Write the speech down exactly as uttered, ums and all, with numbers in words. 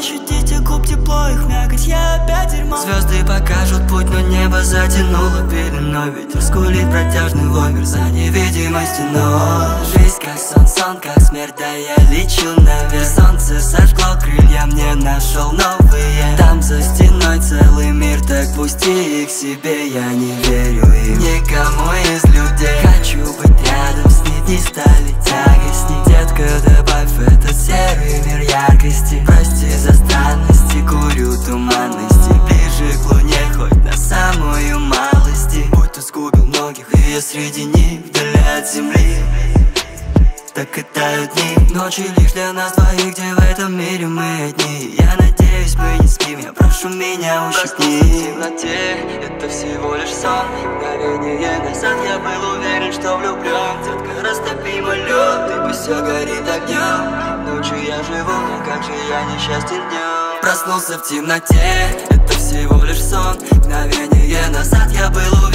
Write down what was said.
ощутите губ тепло, их мякоть, я опять дерьмо. Звезды покажут путь, но небо затянуло пеленой. Ветер скулит протяжный вовер за невидимой стеной. Жизнь как сон, сон как смерть, да я лечу наверх. Солнце сожгло крылья, мне нашел новые. Там за стеной целый мир, так пусти их себе, я не верю им. Никому из людей хочу быть рядом с ней, дни стали тягостней. Детка, добавь в этот серый мир яркости. Прости за странности, курю туманности. Ближе к луне, хоть на самую малости. Будь ты сгубил многих, и я среди них, вдали от земли. Так и тают дни, ночи лишь для нас двоих, где в этом мире мы одни. Я надеюсь, мы не спим, я прошу меня ущипни. Проснулся в темноте, это всего лишь сон. Мгновение назад я был уверен, что влюблен. Детка, растопи мой лед, ты пусть все горит огнем. Ночью я живу, но как же я несчастен днем. Проснулся в темноте, это всего лишь сон. Мгновение назад я был уверен.